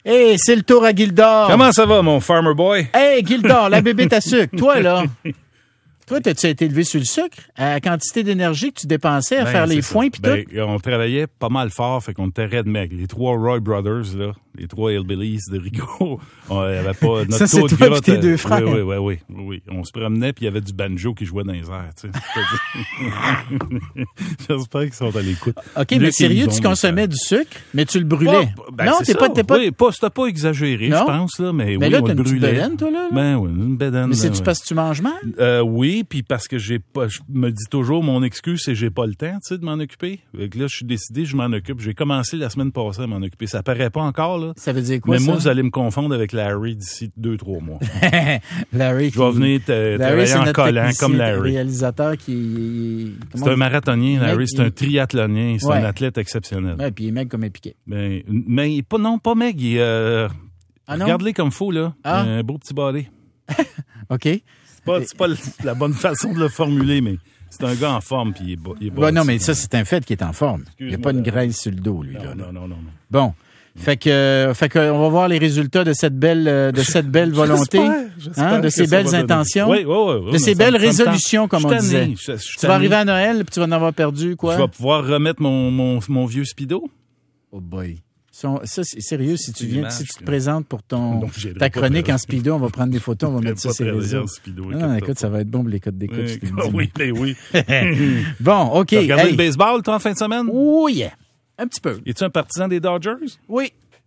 Hey, c'est le tour à Gildor. Comment ça va, mon farmer boy? Hey, Gildor, la bébête à sucre. Toi, là, t'as-tu été élevé sur le sucre? À la quantité d'énergie que tu dépensais à faire les foins pis tout? On travaillait pas mal fort, fait qu'on était red maigre. Les 3 Roy Brothers, là, les 3 Hillbillies de Rigaud, on avait pas notre ça, taux c'est de toi gras. pis tes deux frères. Oui. On se promenait, puis il y avait du banjo qui jouait dans les airs, tu sais. J'espère qu'ils sont à l'écoute. OK, mais sérieux, tu consommais du sucre, mais tu le brûlais? Non, t'es pas... Oui, c'était pas exagéré, je pense, là, mais oui, là, on le brûlait. Mais là, t'as une petite bédaine, toi, là? Ben oui, une bédaine. Mais c'est-tu parce que tu manges mal? Oui, puis parce que je me dis toujours, mon excuse, c'est que j'ai pas le temps, tu sais, de m'en occuper. Fait que là, je suis décidé, je m'en occupe. J'ai commencé la semaine passée à m'en occuper. Ça paraît pas encore, là. Ça veut dire quoi, mais ça? moi, vous allez me confondre avec Larry d'ici 2-3 mois. Larry, je vais venir travailler en collant comme Larry. Réalisateur qui... C'est un marathonien, Larry. C'est un triathlonien. C'est un athlète exceptionnel. Ouais, puis il est maigre comme un piquet. Mais pas maigre. Il regarde-les comme faux, là. Un beau petit body. OK. C'est pas la bonne façon de le formuler, mais c'est un gars en forme, puis il est beau. Non, mais ça, c'est un fait qu'il est en forme. Il n'y a pas une graisse sur le dos, lui. Non. Bon. Fait que on va voir les résultats de cette belle volonté, j'espère de ces belles intentions, de ces belles résolutions, comme on disait. Tu vas arriver à Noël, puis tu vas en avoir perdu quoi? Je vais pouvoir remettre mon vieux speedo. Oh boy. Ça, c'est sérieux, si tu te présentes pour ta chronique en speedo, on va prendre des photos, on va mettre ça sur les réseaux. Non, écoute, ça va être bon pour les codes d'écoute. Oui. Bon, OK. T'as regardé le baseball, toi, en fin de semaine? Oui, un petit peu. Es-tu un partisan des Dodgers? Oui.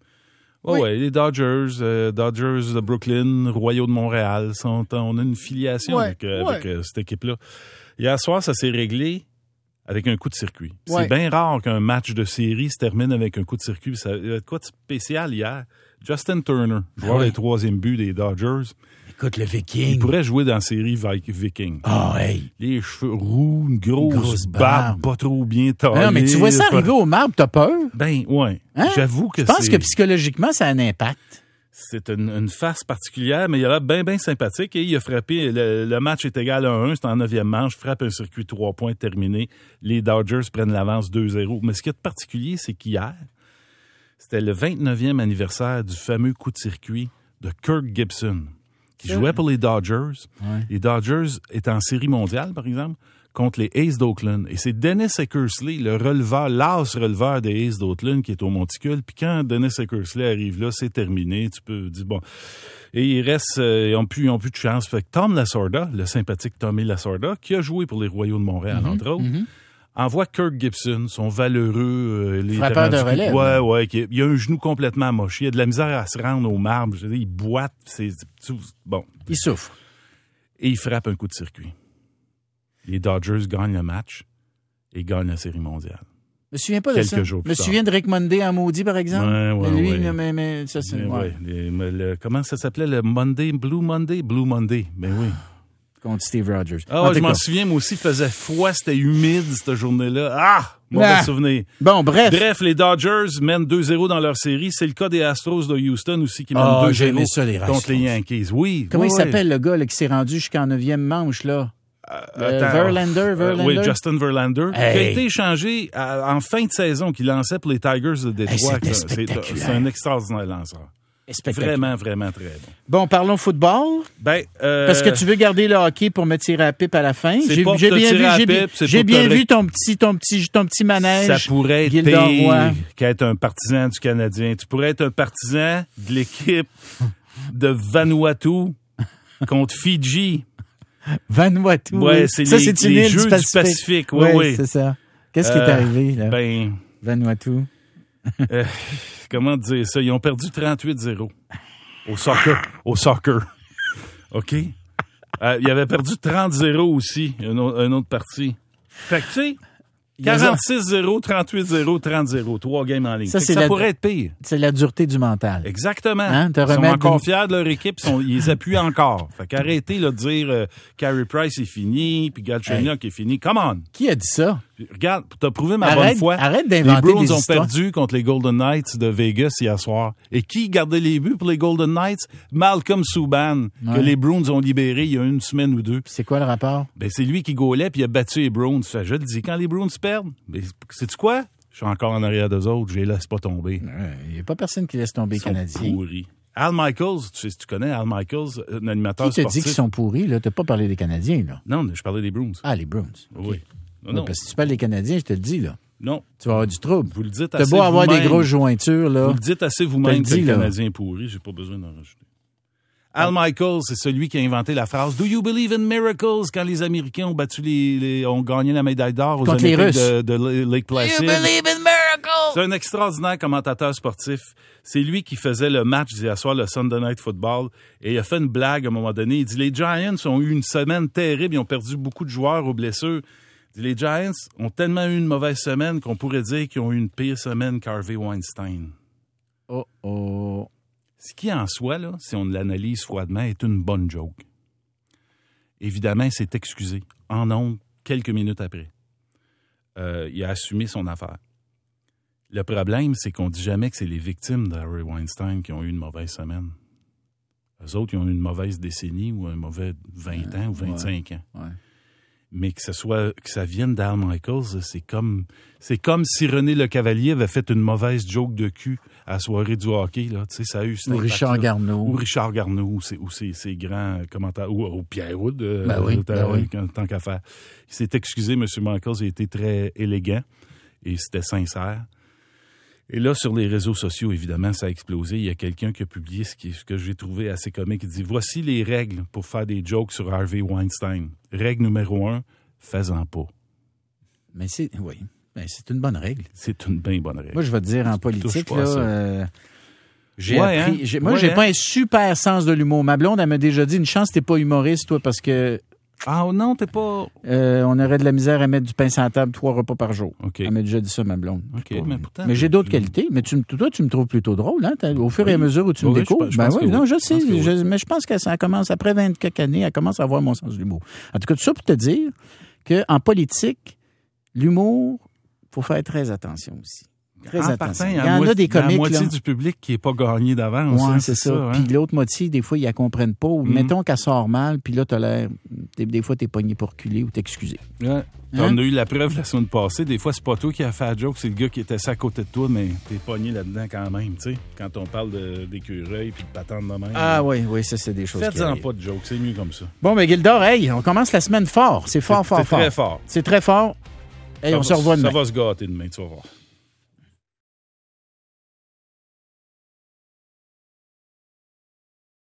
Oui, les Dodgers de Brooklyn, Royaux de Montréal, on a une filiation avec cette équipe-là. Hier soir, ça s'est réglé avec un coup de circuit. Ouais. C'est bien rare qu'un match de série se termine avec un coup de circuit. Il y a quoi de spécial hier? Justin Turner, joueur des 3e but des Dodgers. Écoute, le Viking. Il pourrait jouer dans la série Viking. Hey. Les cheveux roux, une grosse barbe, pas trop bien taillée. Non, mais tu vois ça arriver au marbre, t'as peur? Ben, ouais. Hein? J'avoue que je pense que psychologiquement, ça a un impact. C'est une face particulière, mais il a l'air bien sympathique. Et il a frappé, le match est égal à 1, c'est en 9e manche, frappe un circuit 3 points terminé. Les Dodgers prennent l'avance 2-0. Mais ce qui est particulier, c'est qu'hier, c'était le 29e anniversaire du fameux coup de circuit de Kirk Gibson, qui jouait pour les Dodgers. Ouais. Les Dodgers étaient en série mondiale, par exemple, contre les A's d'Oakland. Et c'est Dennis Eckersley, l'as releveur des A's d'Oakland, qui est au monticule. Puis quand Dennis Eckersley arrive là, c'est terminé. Tu peux dire, bon. Et il reste, ils ont plus de chance. Fait que Tom Lasorda, le sympathique Tommy Lasorda, qui a joué pour les Royaux de Montréal, entre autres, envoie Kirk Gibson, son valeureux... frappeur de relève. Ouais, il a un genou complètement moché. Il a de la misère à se rendre au marbre. Je veux dire, il boite. Bon. Il souffre. Et il frappe un coup de circuit. Les Dodgers gagnent le match et gagnent la Série mondiale. Je me souviens pas de ça. Je me souviens de Rick Monday en maudit, par exemple. Mais ça, c'est... comment ça s'appelait? Le Monday, Blue Monday? Blue Monday, ben oui. Contre Steve Rogers. Je m'en souviens, moi aussi, il faisait froid, c'était humide cette journée-là. Mauvais souvenir. Bon, bref. Bref, les Dodgers mènent 2-0 dans leur série. C'est le cas des Astros de Houston aussi qui mènent 2-0 contre les Yankees. Oui. Comment il s'appelle le gars là, qui s'est rendu jusqu'en 9e manche, là? Verlander. Oui, Justin Verlander, qui a été échangé en fin de saison, qui lançait pour les Tigers de Détroit. C'est un extraordinaire lanceur. Vraiment très bon. Bon, parlons football. Parce que tu veux garder le hockey pour me tirer à pipe à la fin. J'ai bien vu ton petit manège. Ça pourrait être pire qu'être un partisan du Canadien. Tu pourrais être un partisan de l'équipe de Vanuatu contre Fidji. Vanuatu. Ouais, c'est les Jeux du Pacifique. Oui. C'est ça. Qu'est-ce qui est arrivé, là? Vanuatu. Comment dire ça? Ils ont perdu 38-0 au soccer. OK? Ils avaient perdu 30-0 aussi, une autre partie. Fait que, tu sais, 46-0, 38-0, 30-0, 3 games en ligne. Ça pourrait être pire. C'est la dureté du mental. Exactement. Ils sont encore fiers de leur équipe, ils les appuient encore. Fait qu'arrêtez là, de dire Carey Price est fini, puis Galchenyuk est fini. Come on! Qui a dit ça? Regarde, t'as prouvé ma bonne foi. Arrête d'inventer les Bruins des ont histoires. perdu contre les Golden Knights de Vegas hier soir. Et qui gardait les buts pour les Golden Knights? Malcolm Subban, que les Bruins ont libéré il y a une semaine ou deux. C'est quoi le rapport? C'est lui qui gaulait puis il a battu les Bruins. Je le dis, quand les Bruins perdent, sais-tu quoi? Je suis encore en arrière d'eux autres, je les laisse pas tomber. Il n'y a pas personne qui laisse tomber les Canadiens. Ils sont pourris. Al Michaels, tu connais Al Michaels, un animateur sportif. Qui t'a dit qu'ils sont pourris, là? T'as pas parlé des Canadiens, là? Non, je parlais des Bruins. Ah, les Bruins. Okay. Oui. Non. Parce que si tu parles des Canadiens, je te le dis, là. Non. Tu vas avoir du trouble. Vous le dites assez vous-même. T'as beau avoir des grosses jointures, là. Vous le dites assez vous-même que le Canadien est pourri, j'ai pas besoin d'en rajouter. Al Michaels, c'est celui qui a inventé la phrase « Do you believe in miracles » quand les Américains ont battu ont gagné la médaille d'or aux Olympiques de Lake Placid. « Do you believe in miracles » C'est un extraordinaire commentateur sportif. C'est lui qui faisait le match d'hier soir, le Sunday Night Football, et il a fait une blague à un moment donné. Il dit « Les Giants ont eu une semaine terrible, ils ont perdu beaucoup de joueurs aux blessures. » Il dit « Les Giants ont tellement eu une mauvaise semaine qu'on pourrait dire qu'ils ont eu une pire semaine qu'Harvey Weinstein. » Oh. Ce qui, en soi, là, si on l'analyse froidement, est une bonne joke. Évidemment, il s'est excusé en ondes quelques minutes après. Il a assumé son affaire. Le problème, c'est qu'on dit jamais que c'est les victimes d'Harvey Weinstein qui ont eu une mauvaise semaine. Eux autres, ils ont eu une mauvaise décennie ou un mauvais 20 ans ou 25 ans. Ouais. Mais que ça vienne d'Al Michaels, c'est comme si René Le Cavalier avait fait une mauvaise joke de cul à la soirée du hockey, là. Tu sais, ça a eu ou Richard Garneau. Ou Richard Garneau, ou ces grands commentateurs, ou Pierre Houd, tant qu'à faire. Il s'est excusé, M. Michaels, il a été très élégant et c'était sincère. Et là, sur les réseaux sociaux, évidemment, ça a explosé. Il y a quelqu'un qui a publié ce que j'ai trouvé assez comique. Il dit « Voici les règles pour faire des jokes sur Harvey Weinstein. Règle numéro 1, fais-en pas. » Mais c'est une bonne règle. C'est une bien bonne règle. Moi, je vais te dire, en politique, là, j'ai appris... Moi, j'ai pas un super sens de l'humour. Ma blonde, elle m'a déjà dit, une chance, t'es pas humoriste, toi, parce que... Ah non, t'es pas... on aurait de la misère à mettre du pain sur la table 3 repas par jour. Okay. Elle m'a déjà dit ça, ma blonde. Okay, mais j'ai d'autres qualités. Mais toi, tu me trouves plutôt drôle, hein? Au fur et à mesure où tu me découvres. Je sais. Mais je pense que ça commence, après 20 quelques années, elle commence à avoir mon sens de l'humour. En tout cas, tout ça pour te dire qu'en politique, l'humour, faut faire très attention aussi. Très attention. Il y en a des comiques. La moitié du public qui n'est pas gagné d'avance. Oui, c'est ça. Puis l'autre moitié, des fois, ils ne la comprennent pas. Ou mettons qu'elle sort mal, puis là, tu as l'air. Des fois, tu es pogné pour reculer ou t'excuser. Ouais. On a eu la preuve la semaine passée. Des fois, c'est pas toi qui a fait la joke, c'est le gars qui était assis à côté de toi, mais t'es pogné là-dedans quand même, tu sais. Quand on parle d'écureuil puis de patente de même. Ah oui, ça, c'est des choses. Faites-en pas de joke, c'est mieux comme ça. Bon, mais Gildor, on commence la semaine fort. C'est fort. C'est très fort. C'est très fort. On se revoit demain. Ça va se gâter demain, tu vas voir.